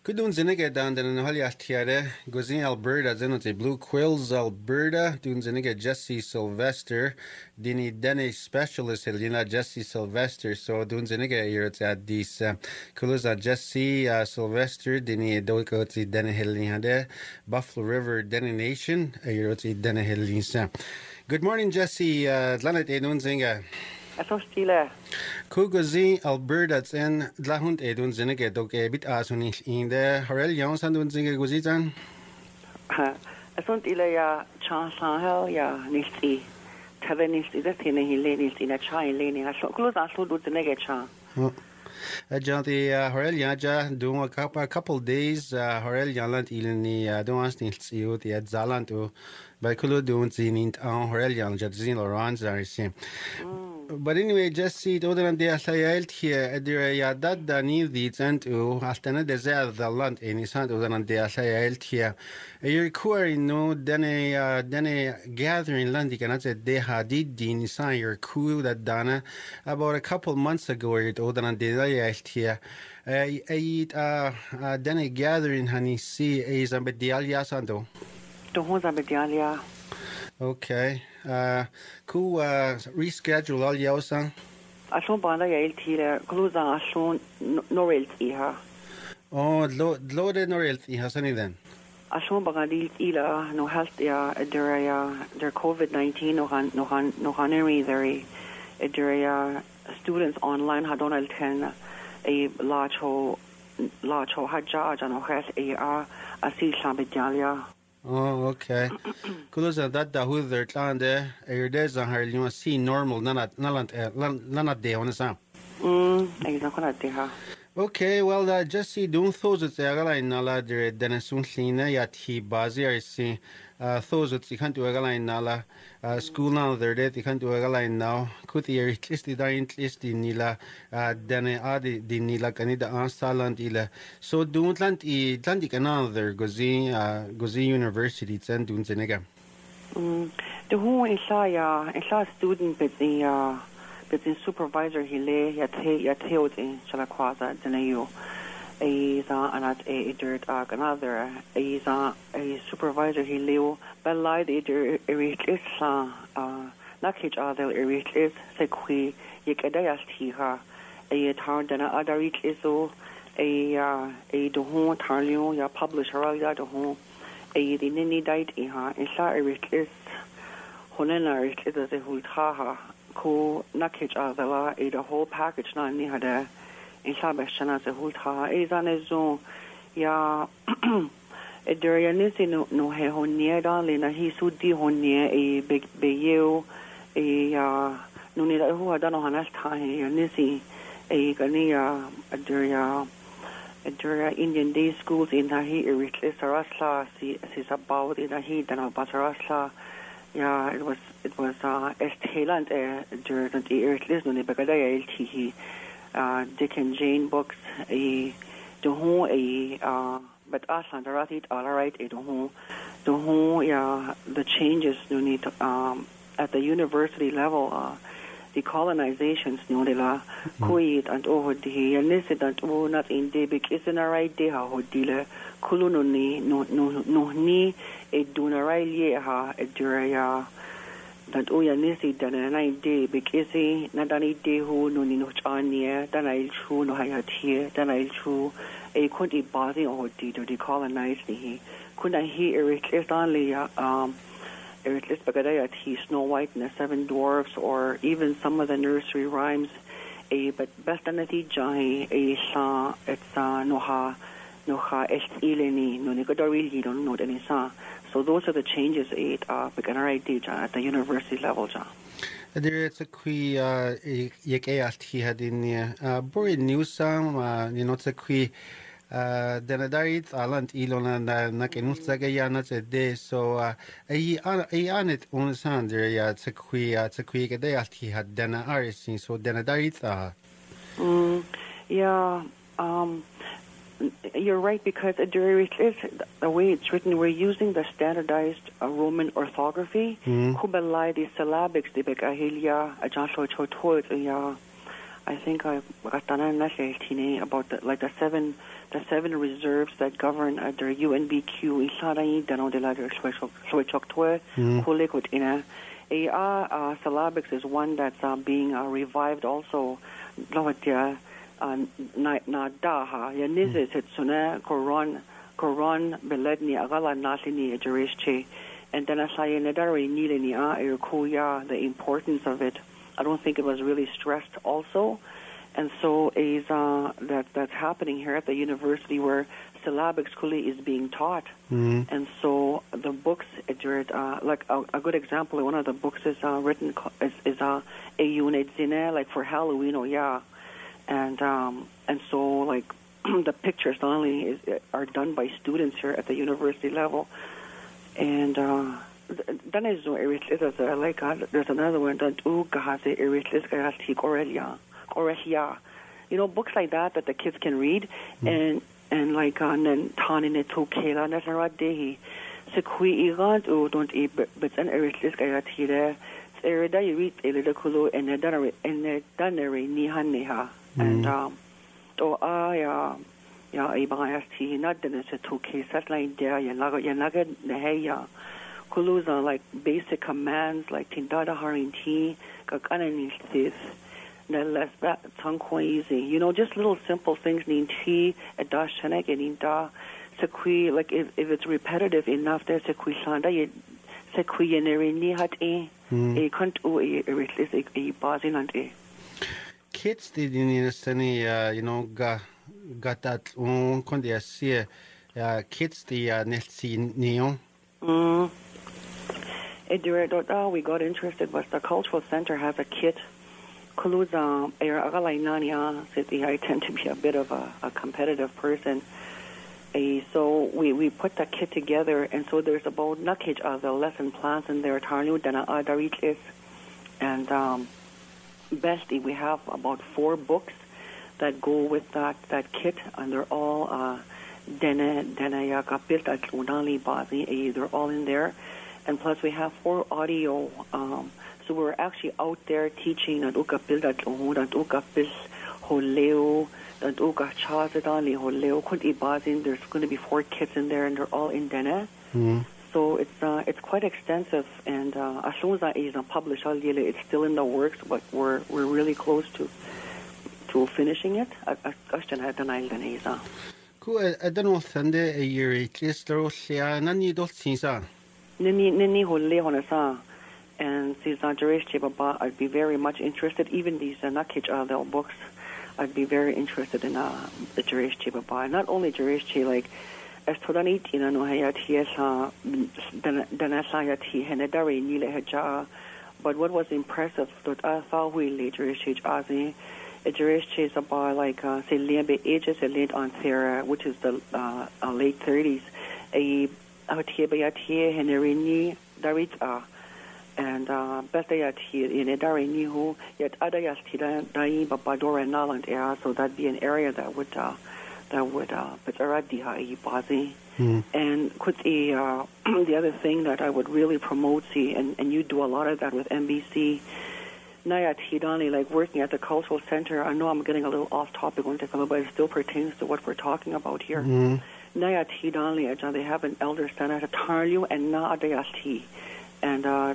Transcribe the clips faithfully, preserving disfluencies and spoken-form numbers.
Kudun zinige down den hali altiare, Gozin Alberta, zenote Blue Quills Alberta, dun zinige Jesse Sylvester, dini dene specialist helina Jesse Sylvester, so dun zinige yurt at dis kuluza Jesse uh, Sylvester, dini doikoti dene helina Buffalo River Dene Nation, yurt dene helina. Good morning, Jesse. Uh, Lanet edun zinga. Asostile. Kugozi Alberta en dlahund edun zinige doke bit asuni in de Harel Jonsan dun zinge guzizan. Asostile ya chansan hel ya nisti. Tave nisti de tine hile nisti na cha hile ni aso kluz aso dun zinige cha. John the Harel Yaja doing a couple a couple days uh, Harel Yaland ilni uh, don't ask nils you the Zaland to by Kulu doing zinint on Harel Yan Jadzin Laurent Zarisi. But anyway, just see other than the Asayelt here, there ya that the need the tent to Astana desert the land in his hand other than the Asayelt here. You're query no then a then a gathering land you cannot say they had did the Nissan your cool that Dana about a couple months ago it other than the Asayelt here. I eat uh then a gathering honey see is a bit the Aliasando. The Honza Bedalia. Okay. Uh, cool. Uh, reschedule all yosan. Aso banda ya iltire kluza aso norel iha. Oh, lo lo de norel iha sani then. Aso baga dil ila no health ya der ya der COVID nineteen no han no han no haneri there der ya students online hadonal ten a large ho large ho hajja jano has a a asi sabedalia. Oh, okay. Kuluza that da who they're trying there. Your days on her, you must see normal. None none none day on the sound. Hmm. Exactly. Ha. Okay, well, uh, just see don't those it's a line nala there Denison Lina yat he bazi I see uh those it's you can't do a line nala uh school now they're dead you can't do a line now could the at least the at least the nila uh dene adi the nila canida anstaland ila so don't land i Atlantic another gozi uh gozi university it's and doing zinega. Hmm. The who is ya is a student but the uh but the supervisor he lay yat he yat he in Chalakwaza Denayu is uh anat a dirt uh another is uh a supervisor he lay but lied it is uh uh not each other it is sequi yekadayas tiha a town dana other it is so a uh a do home tarlio ya publisher ya do home a the nini died iha is a it is honena it is a hultaha ko nakich azala e the whole package na ni hada insaba shana se hulta e zanezo ya e der nisi no no he honie dale na hi sudi honie e be be you e ya no ni da hu ada no hanas tha he nisi e kani ya der ya der Indian day schools in the he iritlis arasla si si about in the he dana basarasla. Yeah, it was it was uh Esteland uh during the Earthless no ne bagada L uh Dick and Jane books a the whole a uh but us and it all right it whole the whole yeah the changes no need um at the university level uh the colonizations no de la kuit and over the incident oh not in the big is in a right day how dealer kulunoni no no no ni e dunarai ha e duraya that o ya nisi dana nai day big is na dani day who no ni no chania dana il chu no hayati dana il chu e could e body or the the colonize ni could I hear it is only um at least Bagadayat, he Snow White and the Seven Dwarfs, or even some of the nursery rhymes. A but best anati jahi a sa it's uh noha noha est ileni no nigodori don't know any sa. So those are the changes it uh Bagadayat at the university level ja. There it's a qui uh yekayat he had in uh Bori Newsam uh you know it's a qui uh then darit alant ilona na nakenutsaga yana de so uh ai ai anet on sander ya tsakui tsakui ke de alti had then arisin so then darit uh mm yeah um you're right because it is the way it's written we're using the standardized uh, Roman orthography kubelai the syllabics the bekahilia ajasho chotoit yeah I think I got about the, like the seven the seven reserves that govern uh, their U N B Q isara dano de la switchoktwe kulikut ina. A uh, syllabics is one that's uh, being uh, revived also. Lawatia na na daha ya nizit suna koron koron beledni agala naslini ejurishche. And then I say nedari nilini a irkuya, the importance of it. I don't think it was really stressed also. And so is uh, that that's happening here at the university where syllabic schooling is being taught. Mm-hmm. And so the books, uh, like a, a good example, one of the books is uh, written is, is uh, a unit zine, like for Halloween, oh yeah. And um, and so like the pictures not only is, are done by students here at the university level. And uh, then is like uh, there's another one that Aurelia, you know, books like that that the kids can read, mm. and and like and then Tanin it to Kayla Nasara Dehi, Sequi Irant or don't eat but an Erislis Gayatire, Erida you read a little Kulu and a dunnery and a dunnery Nihaneha, and um, oh I uh, yeah, I bias tea, not the two case, that's like there, Yanaga Yanaga Neheya. Kulus are like basic commands like Tindada Harinti, Kakananistis. Less easy, you know, just little simple things. Need tea, a dash, and in da, sequi. Like if, if it's repetitive enough, there's sequi sanda. You sequi and ni hat a a can't o a a a bazin and a. Kids did in any, you know, got got that on condia see, kids the netsi neo. Hmm. Oh, we got interested, but the cultural center has a kit. Kuluza, I tend to be a bit of a, a competitive person. Uh, so we, we put the kit together, and so there's about nakage of the lesson plans in there. And um, bestie, we have about four books that go with that, that kit, and they're all uh, they're all in there. And plus we have four audio um, so we're actually out there teaching that uka pildat that uka pil holeo, that uka chazadali holeo could ibazin. There's going to be four kids in there, and they're all in Dene. Mm-hmm. So it's uh, it's quite extensive, and uh, as soon as that is published, it's still in the works, but we're we're really close to to finishing it. Cool. I don't know. Sunday a year, at least there was yeah. Nani don't see sa. Nini nini holeo honasa. And I'd be very much interested. Even these uh, Nakich Adel books, I'd be very interested in uh, the Jeresh Chibaba. Not only Jeresh like as Todanit in Anohayat, Danasayati, Henedari, Nile Heja. But what was impressive, that I thought we later Jeresh Azi, a Jeresh Chibaba like, uh, say, Liambe ages, a late on Sarah, which is the uh, uh, late thirties, a Autiabayati, Henerini, Darit. And uh, Bethayat here in Edari Nihu, yet Adayas Tidai Babadora Naland area, so that'd be an area that would uh that would uh Betaradiha Bazi. And could the uh the other thing that I would really promote see and, and you do a lot of that with N B C. Nayat Hidani, like working at the cultural center, I know I'm getting a little off topic on Tekala, but it still pertains to what we're talking about here. Nayat Hidani, they have an elder senator Tarlu and Na Adayasti. And uh,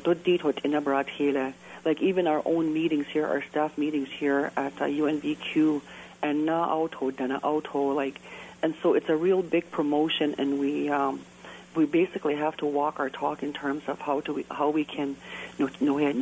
like even our own meetings here, our staff meetings here at uh, U N B Q, and na auto, dana auto, like, and so it's a real big promotion, and we um, we basically have to walk our talk in terms of how to we, how we can, like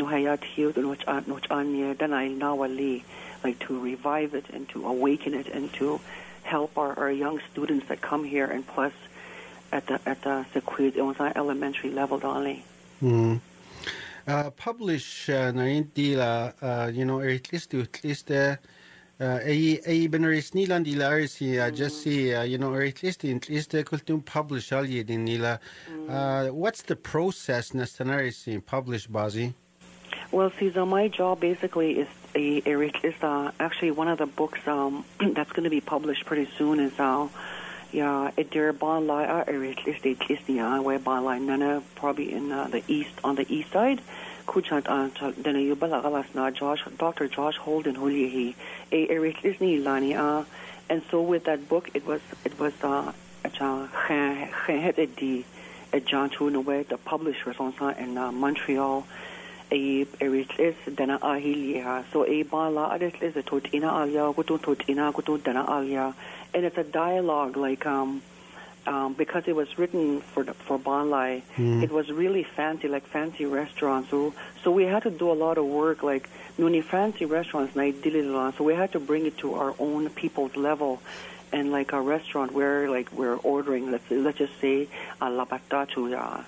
to revive it and to awaken it and to help our, our young students that come here, and plus at the at the Sequid elementary level only. Mm. Uh, publish uh, na uh, you know, at least at least uh, a a benaris nilan dilarisi just see uh, you know, or at least at least uh, could do publish all ye din nila. What's the process necessarily publish Bazi? Well, see, so my job basically is a, is uh, actually one of the books um that's going to be published pretty soon is uh yeah, it there bond line uh is it is the uh where bond line nana probably in uh, the east on the east side. Kuchat uh then you bala galas na Josh Doctor Josh Holden Holy he a is ni lani uh And so with that book, it was it was uh, the John Chunaway, the publisher in uh, Montreal. A is dana ahilia, so a bala is a tot ina alia, go to tot ina, go to dana alia, and it's a dialogue like um. Um, because it was written for the, for Banlai, mm. it was really fancy, like fancy restaurants. So, so we had to do a lot of work, like nuni fancy restaurants. So we had to bring it to our own people's level, and like a restaurant where like we're ordering. Let's let's just say a lapatachu ya,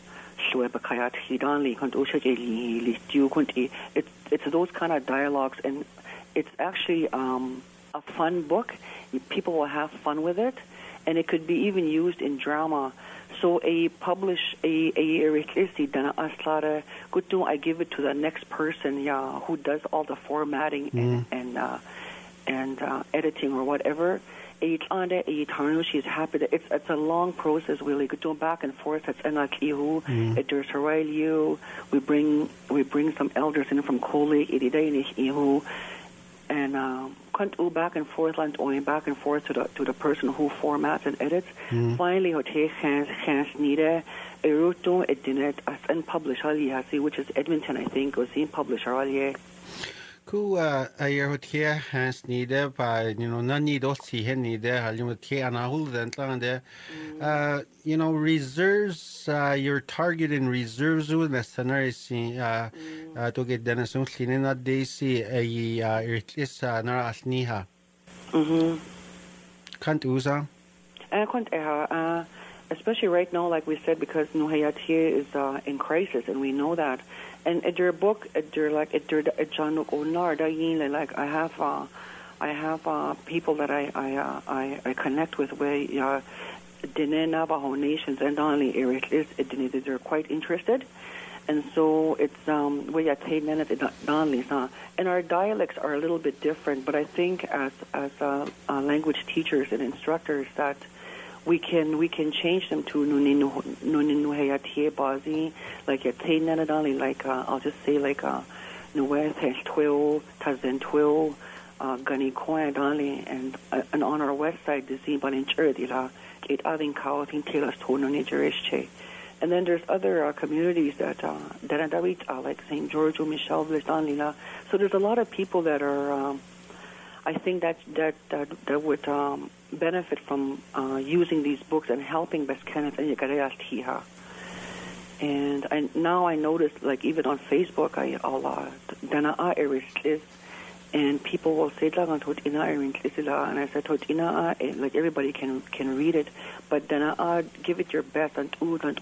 it's it's those kind of dialogues, and it's actually um, a fun book. People will have fun with it. And it could be even used in drama. So a publish a a reclisi dana aslada gutu I give it to the next person, yeah, who does all the formatting mm. and and uh, and uh, editing or whatever. A tlanda a tarnu she's happy that it's it's a long process really gutu back and forth. It's enakihu it there's you. We bring we bring some elders in from Koli ididanish ihu and um can't back and forth and going back and forth to the to the person who formats and edits. Mm. Finally, what he has has needed a roto edinet as unpublished aliasi, which is Edmonton, I think, was in published earlier. Cool. Uh, a year what here has needed by you know none need to see him needed. I'll you with and I hold the uh you know reserves uh your target in reserves with the scenario uh uh to get Dennis cleaning that they see a uh it is uh nara asniha. Mhm. Can't use uh I can't uh especially right now, like we said, because Nuhayatia is uh, in crisis, and we know that. And at your book, at your like at your John Onar, like I have, uh, I have uh, people that I I, uh, I I connect with where uh, the Navajo nations and only Eric is they're quite interested, and so it's um we are and our dialects are a little bit different, but I think as as uh, uh, language teachers and instructors that. We can we can change them to Nuninuheyatie Bazi, like a Tainanadali, like uh, I'll just say like a Nuez Twil, Tazen Twil, Gani Koyadali, and uh, and on our website the Zimban in Cheridila, it Adin Kawatin Taylor's Tononijerische. And then there's other uh, communities that uh, that are like Saint George or Michelle Vlistanlila. So there's a lot of people that are. Um, I think that that that, that would um, benefit from uh, using these books and helping Best Kenneth and Yagareas Tiha. And I, now I notice, like even on Facebook, I Allah dana a is, and people will say and I said like everybody can can read it, but dana give it your best and and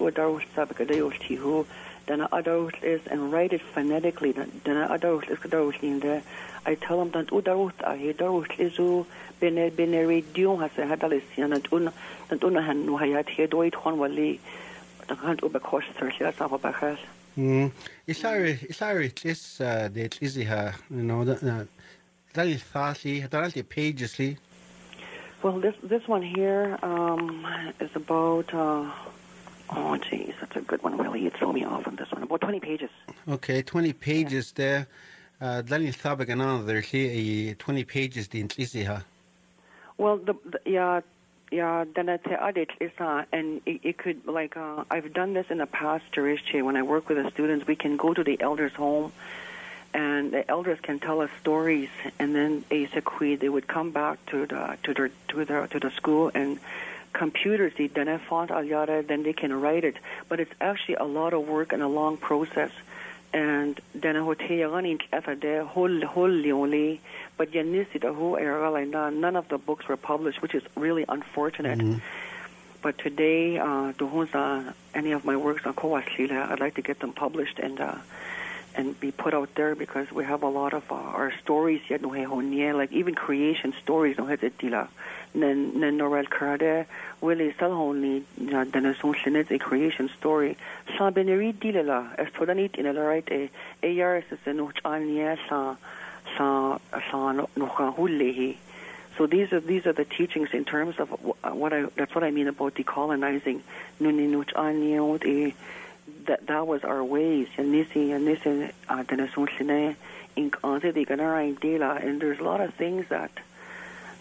tihu. Dana adult is and write it phonetically. Dana adult is in there. I tell them that udarut ahi darut isu bene bene radio has a hadalisian and un and unahan no hayat he doit one wali the can't ubakos thirty that's up back. Hmm. It's sorry, it's sorry, it's uh the easy her, you know, that that is fastly, that is pagesly. Well this this one here um is about uh oh, geez, that's a good one, really. You throw me off on this one. About twenty pages. Okay, twenty pages yeah. there. Uh, Daniel Thabak and another twenty pages didn't easy, huh? Well, the, the yeah, yeah, then at the audit is uh, and it, it could like uh, I've done this in the past, Jeriche, when I work with the students. We can go to the elders' home, and the elders can tell us stories, and then basically they would come back to the to their to the to the school and. Computers, then font alyada, then they can write it. But it's actually a lot of work and a long process. And then a hotel there, whole whole only. But none of the books were published, which is really unfortunate. Mm-hmm. But today, uh, any of my works on Kowasila, I'd like to get them published and uh, and be put out there because we have a lot of uh, our stories yet like even creation stories no hetila nen nen norel karade willie salhoni then son a creation story sa beneri dilala as to danit in a right a a year is a no ania sa sa sa no hulehi. So these are these are the teachings in terms of what I that's what I mean about decolonizing nuninut ania that that was our ways and nisi and nisi uh in and there's a lot of things that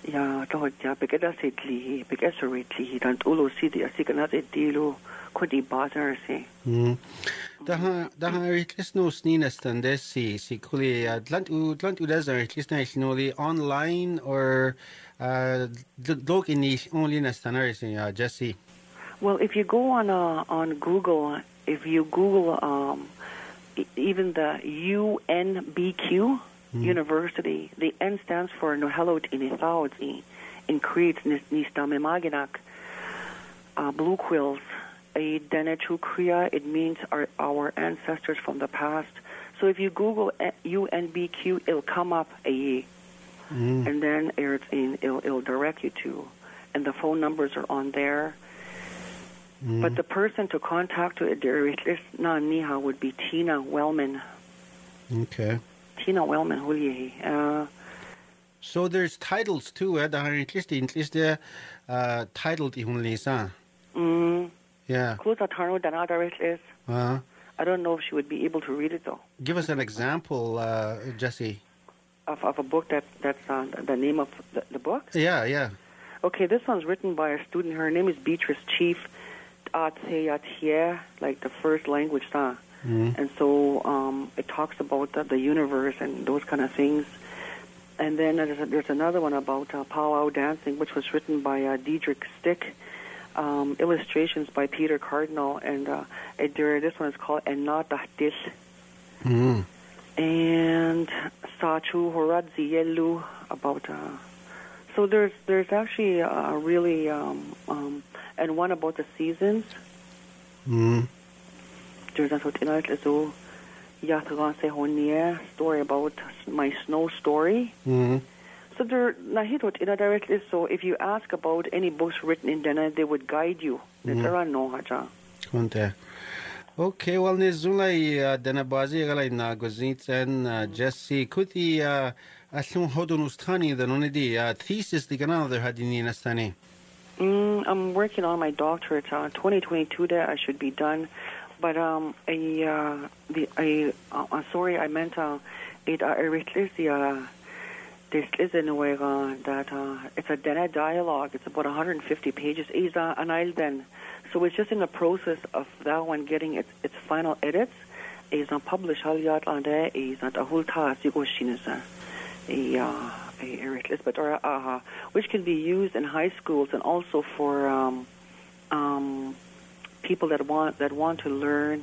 Ja, doch, ja, because that's it, li, because it's it, and all of city, I think another deal, could be bother, say. Mm. Daha daha at no sneezest and this see see kuli Atlant Atlant Udazar at least nationally online or uh look in the only nastanars uh Jesse. Well, if you go on uh, on Google, if you Google um, e- even the U N B Q mm. University, the N stands for Nohelot in Ethauti, in Crete, Nistamemaginak, uh, blue quills. A Denechu Kriya, it means our, our ancestors from the past. So if you Google U N B Q, it'll come up a, mm. and then it's in, it'll, it'll direct you to, and the phone numbers are on there. Mm. But the person to contact to this Niha would be Tina Wellman. Okay. Tina Wellman, who you uh So there's titles too, eh? The at least at least the uh titled Ihunlisa. Mm. Yeah. Close Tarno Danada is. Uh I don't know if she would be able to read it though. Give us an example, uh Jesse. Of of a book that that's uh, the name of the, the book? Yeah, yeah. Okay, this one's written by a student. Her name is Beatrice Chief. Like the first language, uh. mm. and so um, it talks about the, the universe and those kind of things. And then there's, a, there's another one about uh, powwow dancing, which was written by uh, Diedrich Stick. Um, illustrations by Peter Cardinal, and uh, it, there, this one is called Enata Dis. Mm. And Sachu Horadzi Yelu about. Uh, so there's there's actually a really um, um, and one about the seasons. Mm. There's a so story about my snow story. Mm. So there, in a direct is so if you ask about any books written in Dana, they would guide you. Mm. Okay, well, Nizula Dana Bazi Galina Gozit and Jesse Kuti Aslum Hodunustani, the Nonidi thesis the Ganada had in Nastani. Mm, I'm working on my doctorate. Uh, twenty twenty-two, that I should be done. But um, a uh, the I uh, sorry, I meant uh, it uh, uh, this is in a way uh, that uh, it's a Dana dialogue. It's about one hundred fifty pages. Is uh, an island, so it's just in the process of that one getting its its final edits. Is not published. Halyat on there is not a whole task. You go shinisa. A uh, but uh, which can be used in high schools and also for um, um, people that want that want to learn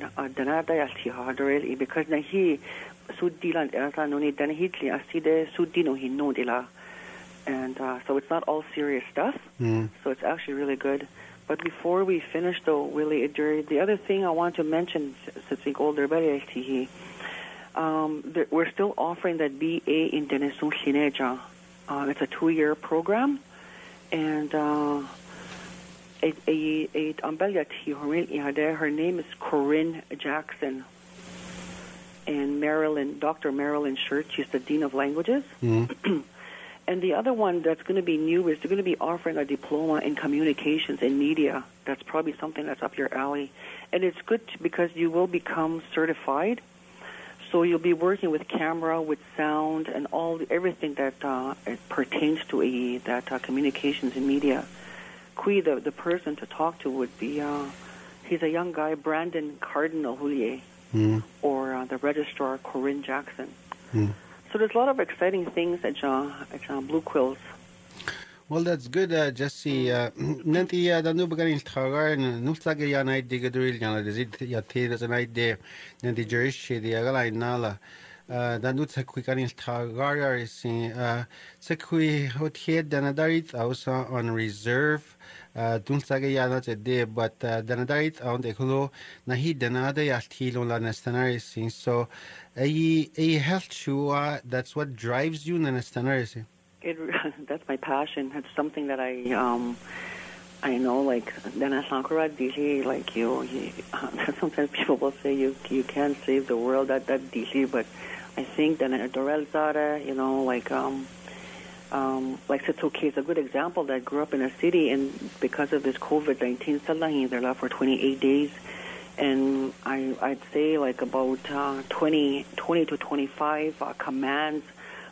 because nahi sudilan erta noni danhitli aside sudino hinodila, and uh, so it's not all serious stuff. Mm. So it's actually really good. But before we finish, though, Willie, the other thing I want to mention, since we go there, Um, there, we're still offering that B A in Denesun Shineja. Uh, it's a two-year program, and uh, a, a, a, her name is Corinne Jackson, and Marilyn, Doctor Marilyn Shirt. She's the Dean of Languages. Mm-hmm. And the other one that's going to be new is they're going to be offering a diploma in communications and media. That's probably something that's up your alley, and it's good because you will become certified. So you'll be working with camera, with sound, and all everything that uh, pertains to a, that uh, communications and media. Kui, the, the person to talk to would be, uh, he's a young guy, Brandon Cardinal Hulier, mm. or uh, the registrar, Corinne Jackson. Mm. So there's a lot of exciting things at, uh, at uh, Blue Quills. Well, that's good, uh, Jesse. Nanti da nu beganin tagar nu tsage ya nai diga duril yana dizit ya te da nai de nanti jerish di agala inala da nu tsakui kanin tagar ya sin tsakui hotiet da nadarit ausa on reserve dun tsage ya na de but da nadarit on de kulo nahi da nada ya tilo la nastanari sin so a a health shua that's what drives you na nastanari sin. It, that's my passion. It's something that I, um, I know, like, Dana Sankara D C, like, you, you uh, sometimes people will say you you can't save the world, that, that D C, but I think that Dorel Zara, you know, like, um, um, like, Sitsuke is a good example that grew up in a city, and because of this COVID nineteen, they're left for twenty-eight days, and I, I'd say, like, about uh, twenty, twenty to twenty-five uh, commands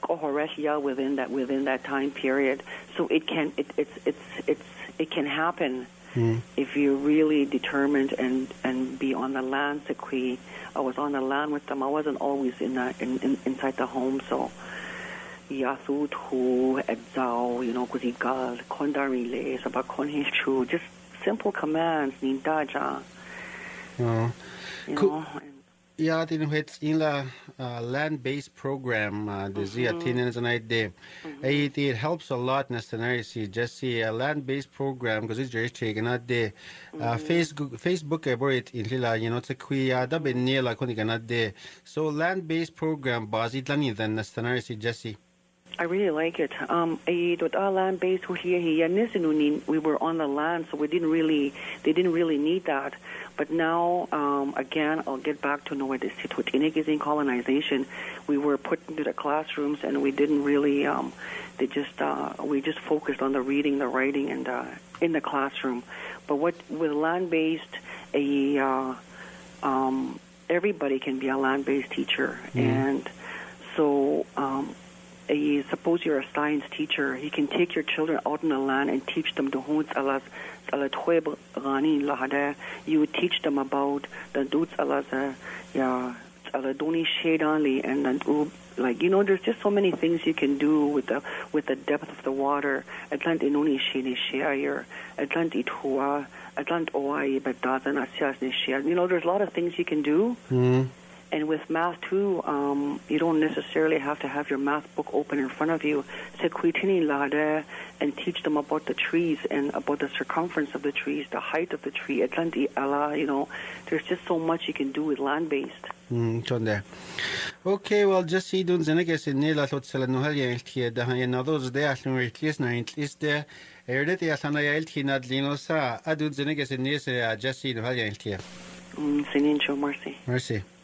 kohoresia within that within that time period. So it can it it's it's it's it can happen mm. if you're really determined and and be on the land. Sequi, I was on the land with them. I wasn't always in the, in, in inside the home. So yasu tu edzao, you know, kuzigal kondarile sabak konhishu, just simple commands. Nindaja. Oh. You know. Yeah, in which in the uh, land-based program, uh, the Ziatinians and I did, it it helps a lot. Necessarily, just see a land-based program because it's just taken out there. Facebook, Facebook, about it in Lila, you know, it's a queer, that be near like when you cannot there. So land-based program, bas it lani than necessarily Jesse. I really like it. Um, with our land based here, we were on the land, so we didn't really, they didn't really need that. But now, um, again, I'll get back to know where this sit with in colonization. We were put into the classrooms, and we didn't really, um, they just, uh, we just focused on the reading, the writing, and uh, in the classroom. But what with land based, a uh, um, everybody can be a land based teacher, mm. and so. Um, A, suppose you're a science teacher, you can take your children out in the land and teach them the huns alas alatweb rani lahada. You would teach them about the dudes alas yeah aladoni shadali and then like you know there's just so many things you can do with the with the depth of the water. Atlant inoni shini share Atlant itua Atlant oai but doesn't asias ni share. You know there's a lot of things you can do. Mm. And with math, too, um, you don't necessarily have to have your math book open in front of you. And teach them about the trees and about the circumference of the trees, the height of the tree. Atlanti Allah, you know, there's just so much you can do with land-based. Mm, okay, well, just see, don't you guess in Nela thought Selanohalia here, the Hanados there, at least nine, at least there. I heard it, Yasana Eltina Linosa. I don't you guess in Nesa, just see the Halia here. Singing show mercy. Mercy.